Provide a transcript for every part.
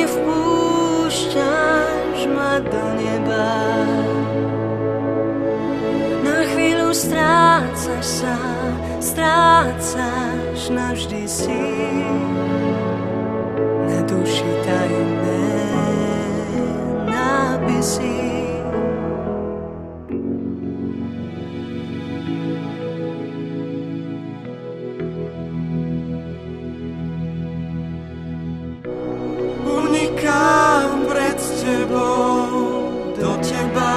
Očami vpúšťaš ma do neba. Na chvíľu strácaš sa, strácaš, navždy si na duši tajomné nápisy. Unikám pred tebou do teba.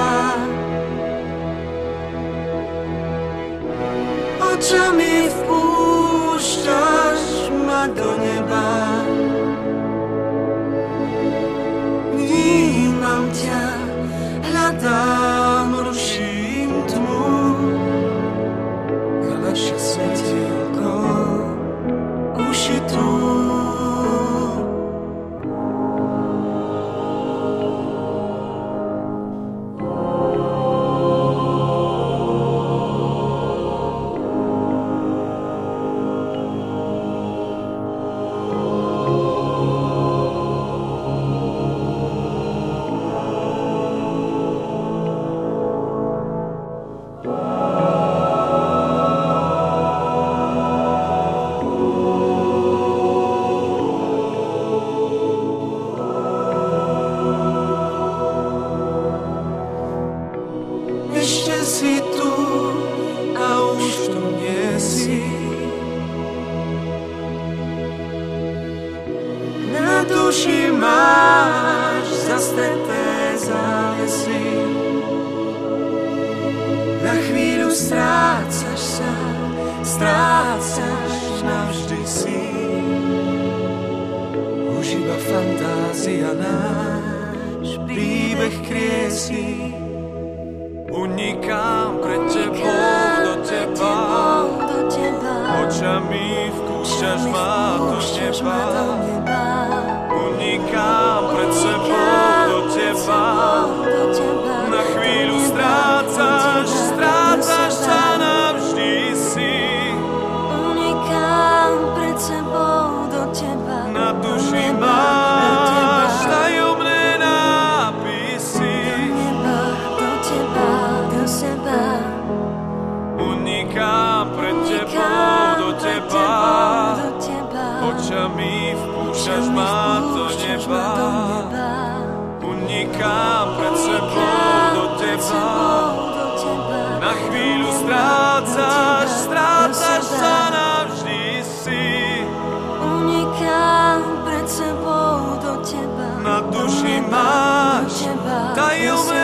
Očami vpúšťaš ma do neba. Vnímam ťa, hľadám, ruším tmu. Na naše svetielko už je tu. Ešte si tu a už tu nie si. Na duši máš zastreté závesy. Na chvíľu strácaš sa, strácaš, navždy si. Už iba fantázia náš príbeh kriesí. Unikám pred tebou do teba. Očami vpúšťaš ma do neba. Unikám pred tebou do teba. Na chvíľu strácaš, strácaš sa, navždy si. Unikám pred tebou do teba. Na duši máš tajomné nápisy. Unikám pred tebou do teba. Očami vpúšťaš ma do neba. Unikám pred tebou do teba. Na chvíľu strácaš, strácaš sa, navždy si. Unikám pred tebou do teba. Na duši máš tajomné